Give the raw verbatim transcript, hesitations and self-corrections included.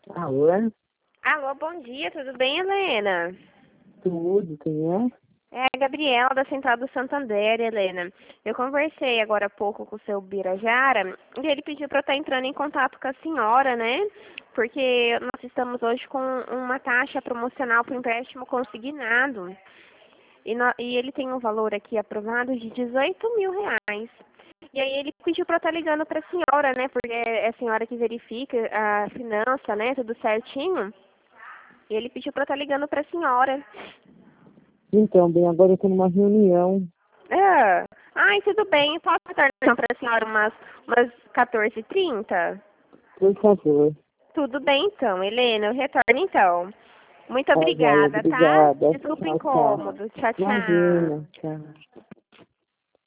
Alô? Alô, bom dia, tudo bem, Helena? Tudo, quem é? É a Gabriela da Central do Santander, Helena. Eu conversei agora há pouco com o seu Birajara e ele pediu para eu estar entrando em contato com a senhora, né? Porque nós estamos hoje com uma taxa promocional para o empréstimo consignado. E, nó- e ele tem um valor aqui aprovado de dezoito mil reais. E aí ele pediu para eu estar ligando para a senhora, né? Porque é a senhora que verifica a finança, né? Tudo certinho. E ele pediu para eu estar ligando para a senhora. Então, bem, agora eu tô numa reunião, É. Ai, tudo bem. Posso retornar então para a senhora umas, umas quatorze e trinta? por favor. Tudo bem então, Helena. Eu retorno então. Muito Tá, joia, obrigada, tá? obrigada. Desculpa o Tchau, tchau. incômodo. Tchau, tchau. Imagina, tchau.